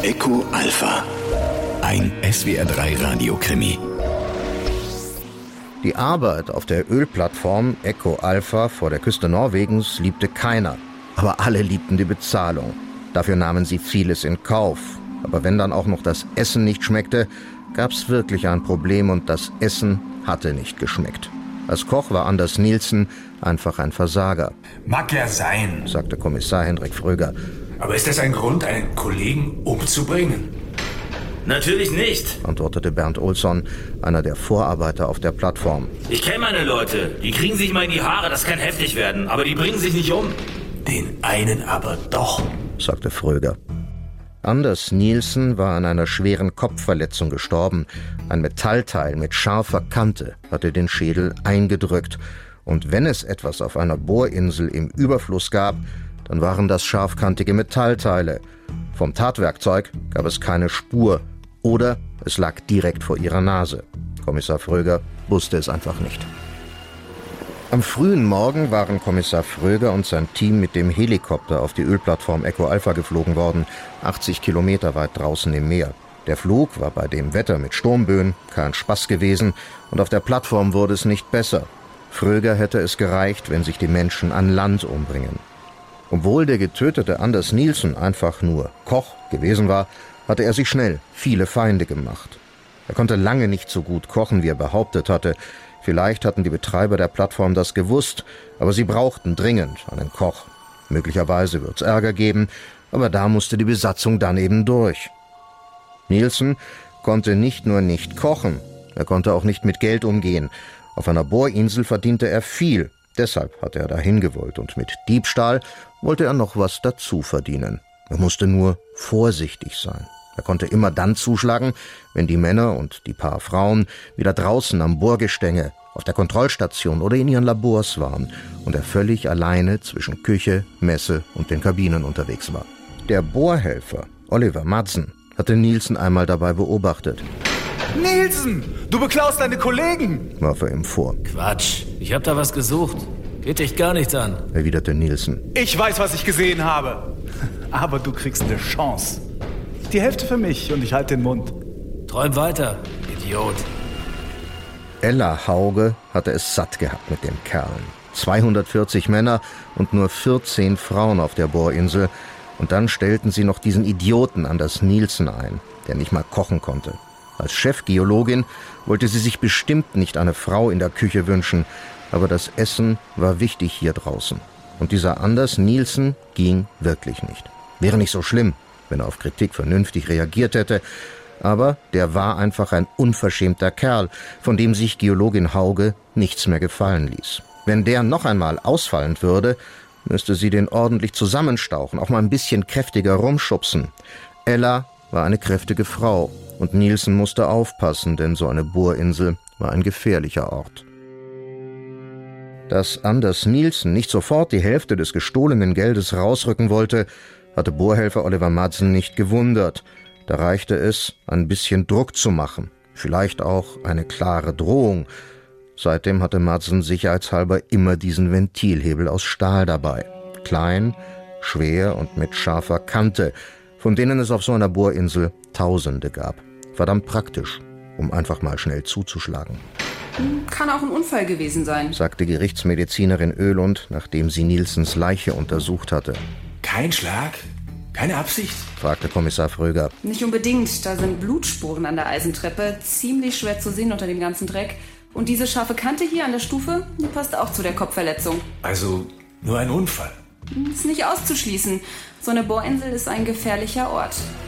Echo Alpha. Ein SWR3 Radiokrimi. Die Arbeit auf der Ölplattform Echo Alpha vor der Küste Norwegens liebte keiner. Aber alle liebten die Bezahlung. Dafür nahmen sie vieles in Kauf. Aber wenn dann auch noch das Essen nicht schmeckte, gab's wirklich ein Problem und das Essen hatte nicht geschmeckt. Als Koch war Anders Nielsen einfach ein Versager. Mag ja sein, sagte Kommissar Hendrik Fröger. aber ist das ein Grund, einen Kollegen umzubringen? Natürlich nicht, antwortete Bernd Olsson, einer der Vorarbeiter auf der Plattform. Ich kenne meine Leute. Die kriegen sich mal in die Haare, das kann heftig werden. Aber die bringen sich nicht um. Den einen aber doch, sagte Fröger. Anders Nielsen war an einer schweren Kopfverletzung gestorben. Ein Metallteil mit scharfer Kante hatte den Schädel eingedrückt. Und wenn es etwas auf einer Bohrinsel im Überfluss gab, dann waren das scharfkantige Metallteile. Vom Tatwerkzeug gab es keine Spur. Oder es lag direkt vor ihrer Nase. Kommissar Fröger wusste es einfach nicht. Am frühen Morgen waren Kommissar Fröger und sein Team mit dem Helikopter auf die Ölplattform Echo Alpha geflogen worden, 80 Kilometer weit draußen im Meer. Der Flug war bei dem Wetter mit Sturmböen kein Spaß gewesen und auf der Plattform wurde es nicht besser. Fröger hätte es gereicht, wenn sich die Menschen an Land umbringen. Obwohl der getötete Anders Nielsen einfach nur Koch gewesen war, hatte er sich schnell viele Feinde gemacht. Er konnte lange nicht so gut kochen, wie er behauptet hatte. Vielleicht hatten die Betreiber der Plattform das gewusst, aber sie brauchten dringend einen Koch. Möglicherweise wird's Ärger geben, aber da musste die Besatzung dann eben durch. Nielsen konnte nicht nur nicht kochen, er konnte auch nicht mit Geld umgehen. Auf einer Bohrinsel verdiente er viel, deshalb hatte er dahin gewollt und mit Diebstahl wollte er noch was dazu verdienen. Er musste nur vorsichtig sein. Er konnte immer dann zuschlagen, wenn die Männer und die paar Frauen wieder draußen am Bohrgestänge, auf der Kontrollstation oder in ihren Labors waren und er völlig alleine zwischen Küche, Messe und den Kabinen unterwegs war. Der Bohrhelfer, Oliver Madsen, hatte Nielsen einmal dabei beobachtet. Nielsen, du beklaust deine Kollegen, warf er ihm vor. Quatsch, ich hab da was gesucht. Geht dich gar nichts an, erwiderte Nielsen. Ich weiß, was ich gesehen habe. Aber du kriegst eine Chance. Die Hälfte für mich und ich halte den Mund. Träum weiter, Idiot. Ella Hauge hatte es satt gehabt mit den Kerlen. 240 Männer und nur 14 Frauen auf der Bohrinsel. Und dann stellten sie noch diesen Idioten Anders Nielsen ein, der nicht mal kochen konnte. Als Chefgeologin wollte sie sich bestimmt nicht eine Frau in der Küche wünschen, aber das Essen war wichtig hier draußen. Und dieser Anders Nielsen ging wirklich nicht. Wäre nicht so schlimm, wenn er auf Kritik vernünftig reagiert hätte, aber der war einfach ein unverschämter Kerl, von dem sich Geologin Hauge nichts mehr gefallen ließ. Wenn der noch einmal ausfallen würde, müsste sie den ordentlich zusammenstauchen, auch mal ein bisschen kräftiger rumschubsen. Ella war eine kräftige Frau und Nielsen musste aufpassen, denn so eine Bohrinsel war ein gefährlicher Ort. Dass Anders Nielsen nicht sofort die Hälfte des gestohlenen Geldes rausrücken wollte, hatte Bohrhelfer Oliver Madsen nicht gewundert. Da reichte es, ein bisschen Druck zu machen, vielleicht auch eine klare Drohung. Seitdem hatte Madsen sicherheitshalber immer diesen Ventilhebel aus Stahl dabei. Klein, schwer und mit scharfer Kante, von denen es auf so einer Bohrinsel Tausende gab. Verdammt praktisch, um einfach mal schnell zuzuschlagen. Kann auch ein Unfall gewesen sein, sagte Gerichtsmedizinerin Oehlund, nachdem sie Nielsens Leiche untersucht hatte. Kein Schlag? Keine Absicht? fragte Kommissar Fröger. Nicht unbedingt, da sind Blutspuren an der Eisentreppe, ziemlich schwer zu sehen unter dem ganzen Dreck. Und diese scharfe Kante hier an der Stufe, die passt auch zu der Kopfverletzung. Also nur ein Unfall? Ist nicht auszuschließen. So eine Bohrinsel ist ein gefährlicher Ort.